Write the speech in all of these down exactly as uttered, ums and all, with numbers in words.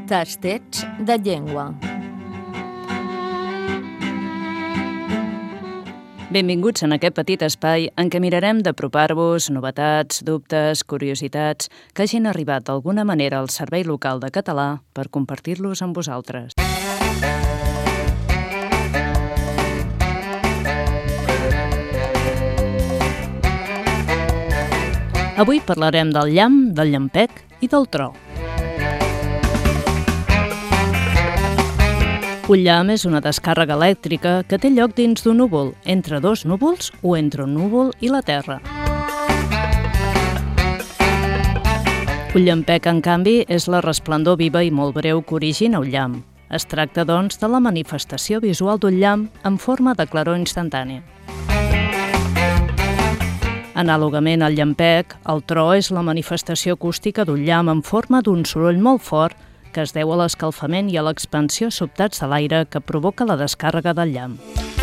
Tastets de llengua. Benvinguts en aquest petit espai en què mirarem d'apropar-vos novetats, dubtes, curiositats que hagin arribat d'alguna manera al Servei Local de Català per compartir-los amb vosaltres. Avui parlarem del llamp, del llampec i del tro. Un llamp és una descàrrega elèctrica que té lloc dins d'un núvol, entre dos núvols o entre un núvol i la Terra. Un llampec, en canvi, és la resplendor viva i molt breu que origina un llamp. Es tracta, doncs, de la manifestació visual d'un llamp en forma de claror instantània. Anàlogament al llampec, el tro és la manifestació acústica d'un llamp en forma d'un soroll molt fort que es deu a l'escalfament i a l'expansió sobtats de l'aire que provoca la descàrrega del llamp.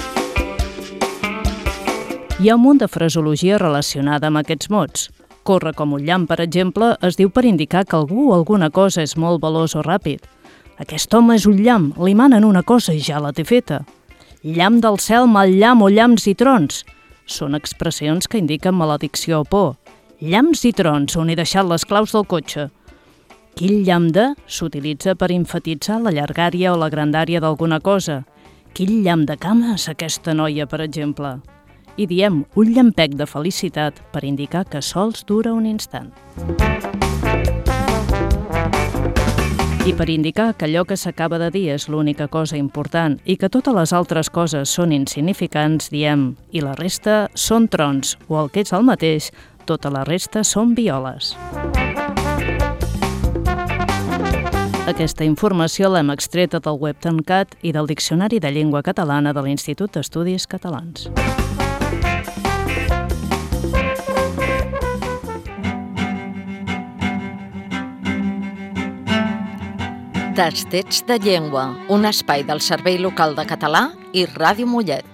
Hi ha un munt de fraseologia relacionada amb aquests mots. Córrer com un llamp, per exemple, es diu per indicar que algú o alguna cosa és molt veloç o ràpid. Aquest home és un llamp, li manen una cosa i ja la té feta. Llamp del cel, mal llamp o llamps i trons. Són expressions que indiquen maledicció o por. Llamps i trons, on he deixat les claus del cotxe. Quin llamp de s'utilitza per emfatitzar la llargària o la grandària d'alguna cosa. Quin llamp de cames aquesta noia, per exemple. I diem un llampec de felicitat per indicar que sols dura un instant. I per indicar que allò que s'acaba de dir és l'única cosa important i que totes les altres coses són insignificants, diem i la resta són trons, o el que és el mateix, tota la resta són violes. Aquesta informació l'hem extreta del web Tancat i del Diccionari de Llengua Catalana de l'Institut d'Estudis Catalans. Tastets de llengua, un espai del Servei Local de Català i Ràdio Mollet.